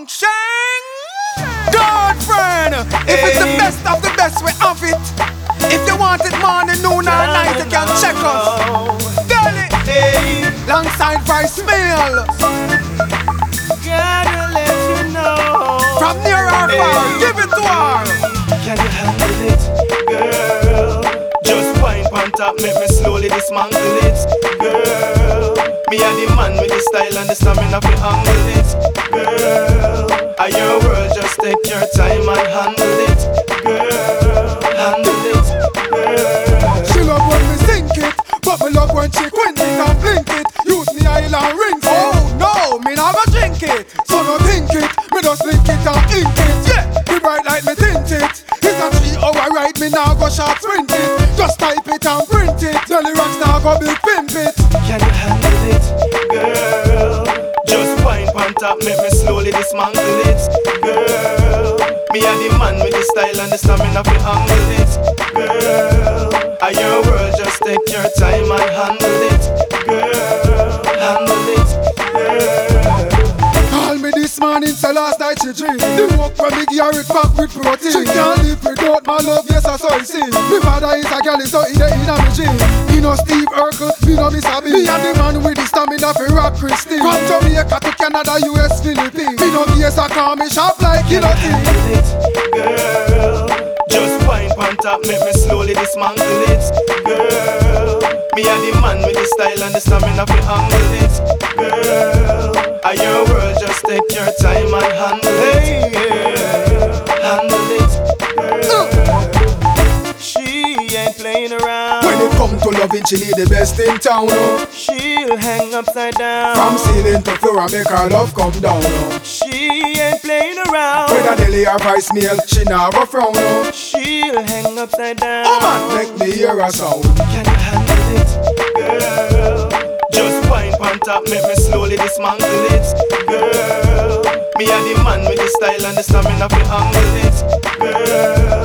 function. Good friend, if it's the best of the best, we have it. If you want it morning, noon or night, you can check us. Tell it, alongside Vice Mail. Gotta let you know. From near or far, give it to her. Can you handle it, girl? Just wine on top, make me slowly dismantle it, girl. Me and the man with the style and the stamina fi handle it, girl. Are your world, just take your time and handle it, girl. Handle it, girl. She love when me sink it, but me love when she quint it and blink it. Use me island rings it. Oh no, me not go drink it, so no think it. Me just link it and ink it. Yeah, me bright like me tint it. It's a 3 hour ride, me now go sharp sprint it. Just type it and print it. Jelly rocks now go big pimp it. Can you handle it, girl? Just wine on top, make me slowly dismantle it, girl. Me and the man with the style and the stamina fi handle it, girl. Are your world, just take your time and handle it, girl. Handle it, girl. Call me this morning, so last night she dream. The work from me gear it back with protein. She can't live without my love, yes I saw it see. My father is a girl, so he dey inna me gym. He no Steve Urkel, me no Mr. B. Me and the man with the stamina for rock Christine. From Jamaica to Canada, US, Philippines. Me no BS, I call me sharp like you know Handle it, girl. Just wine on top, make me slowly dismantle it, girl. Me and the man with the style and the stamina fi handle it, girl. Are your world, just take your time and handle it, girl. Handle it, girl. She ain't playing around. When it come to loving, she need the best in town, oh. She'll hang upside down. From ceiling to floor, I make her love come down, oh. She ain't playing around. Whether Nelly or Vice Mail, she nah go frown, oh. She'll hang upside down. Oh man, make me hear a sound. Can you handle it, girl? Just wine on top, make me slowly dismantle it, girl. Me and the man with the style and the stamina fi handle it, girl.